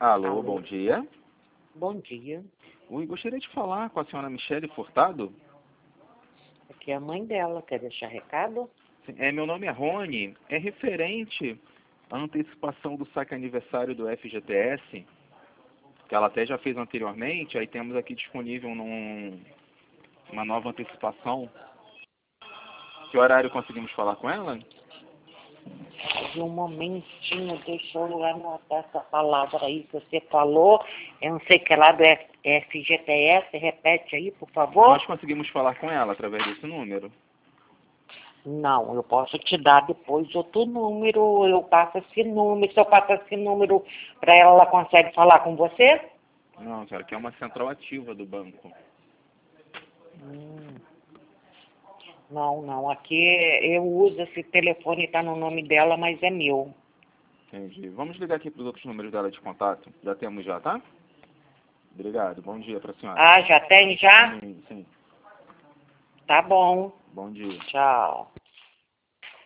Alô, Alô. bom dia. Bom dia. Oi, gostaria de falar com a senhora Michele Furtado. Aqui é a mãe dela. Quer deixar recado? Sim, meu nome é Rony. É referente à antecipação do saque aniversário do FGTS, que ela até já fez anteriormente. Aí temos aqui disponível uma nova antecipação. Que horário conseguimos falar com ela? De um momentinho, deixa eu anotar essa palavra aí que você falou. Eu não sei que é lá do FGTS. Repete aí, por favor. Nós conseguimos falar com ela através desse número. Não, eu posso te dar depois outro número. Eu passo esse número. Se eu passo esse número para ela, ela consegue falar com você? Não, senhora, que é uma central ativa do banco. Não. Aqui eu uso esse telefone, está no nome dela, mas é meu. Entendi. Vamos ligar aqui para os outros números dela de contato. Já temos já, tá? Obrigado. Bom dia para a senhora. Ah, já tem já? Sim, sim. Tá bom. Bom dia. Tchau.